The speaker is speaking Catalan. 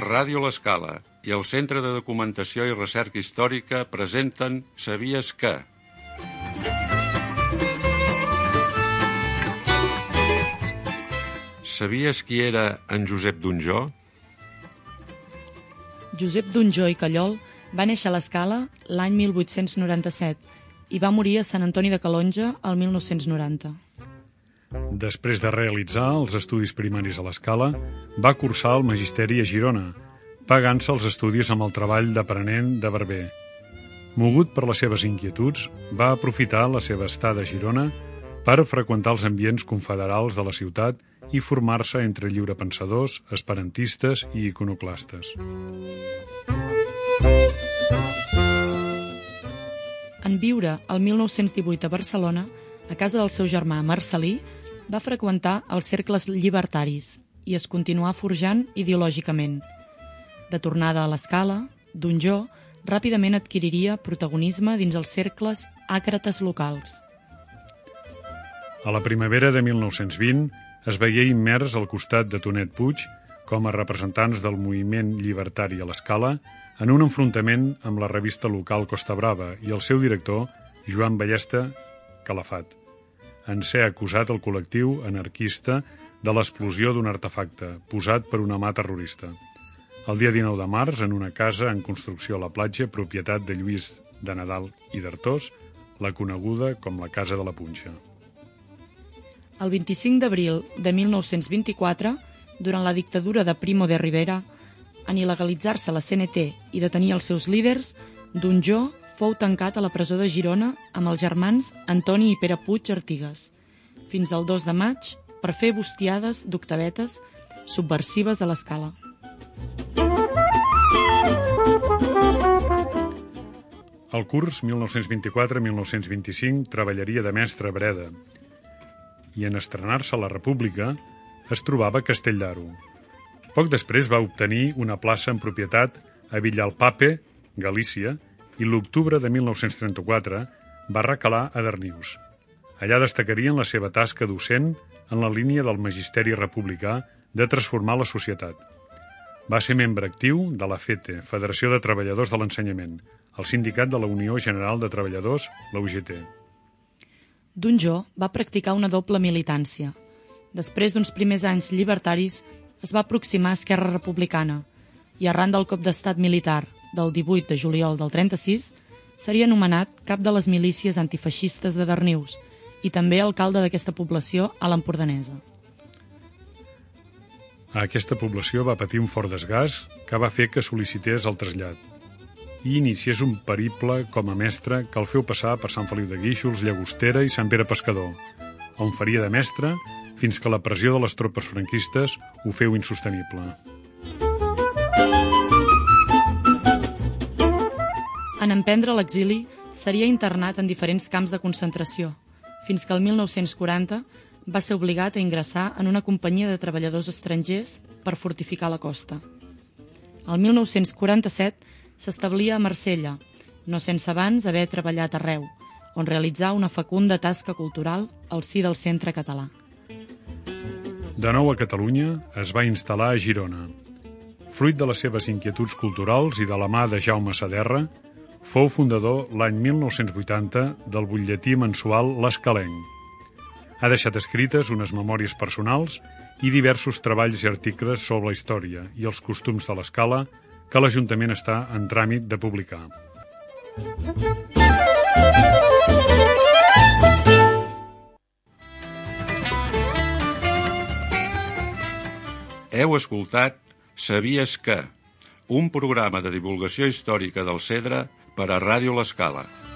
Ràdio L'Escala i el Centre de Documentació i Recerca Històrica presenten Sabies que? Sabies qui era en Josep Donjó? Josep Donjó i Callol va néixer a l'Escala l'any 1897 i va morir a Sant Antoni de Calonge el 1990. Després de realitzar els estudis primaris a l'Escala, va cursar el magisteri a Girona, pagant-se els estudis amb el treball d'aprenent de barber. Mogut per les seves inquietuds, va aprofitar la seva estada a Girona per freqüentar els ambients confederals de la ciutat i formar-se entre lliurepensadors, esperantistes i iconoclastes. En viure el 1918 a Barcelona, a casa del seu germà Marcel·lí, va freqüentar els cercles llibertaris i es continuà forjant ideològicament. De tornada a l'Escala, Donjó ràpidament adquiriria protagonisme dins els cercles àcrates locals. A la primavera de 1920 es veié immers al costat de Tonet Puig com a representants del moviment llibertari a l'Escala en un enfrontament amb la revista local Costa Brava i el seu director, Joan Ballesta Calafat, en ser acusat el col·lectiu anarquista de l'explosió d'un artefacte posat per una mà terrorista. El dia 19 de març, en una casa en construcció a la platja, propietat de Lluís de Nadal i d'Artós, la coneguda com la Casa de la Punxa. El 25 d'abril de 1924, durant la dictadura de Primo de Rivera, en il·legalitzar-se la CNT i detenir els seus líders, Donjó fou tancat a la presó de Girona amb els germans Antoni i Pere Puig Artigas, fins al 2 de maig per fer bustiades d'octavetes subversives a l'Escala. Al curs 1924-1925 treballaria de mestre a Breda i en estrenar-se a la República es trobava a Castell d'Aro. Poc després va obtenir una plaça en propietat a Villalpape, Galícia, i l'octubre de 1934 va recalar a Darnius. Allà destacarien la seva tasca docent en la línia del magisteri republicà de transformar la societat. Va ser membre actiu de la FETE, Federació de Treballadors de l'Ensenyament, el sindicat de la Unió General de Treballadors, la UGT. Donjó va practicar una doble militància. Després d'uns primers anys llibertaris, es va aproximar a Esquerra Republicana i arran del cop d'estat militar del 18 de juliol del 36, seria nomenat cap de les milícies antifeixistes de Darnius i també alcalde d'aquesta població a l'Empordanesa. A aquesta població va patir un fort desgast que va fer que sol·licités el trasllat i iniciés un periple com a mestre que el feu passar per Sant Feliu de Guíxols, Llagostera i Sant Pere Pescador, on faria de mestre fins que la pressió de les tropes franquistes ho feu insostenible. En emprendre l'exili, seria internat en diferents camps de concentració, fins que el 1940 va ser obligat a ingressar en una companyia de treballadors estrangers per fortificar la costa. El 1947 s'establia a Marsella, no sense abans haver treballat arreu, on realitzà una fecunda tasca cultural al si del Centre Català. De nou a Catalunya, es va instal·lar a Girona. Fruit de les seves inquietuds culturals i de la mà de Jaume Saderra, fou fundador l'any 1980 del butlletí mensual L'Escalenc. Ha deixat escrites unes memòries personals i diversos treballs i articles sobre la història i els costums de l'Escala que l'Ajuntament està en tràmit de publicar. Heu escoltat Sabies que? Un programa de divulgació històrica del Cedre per a Ràdio L'Escala.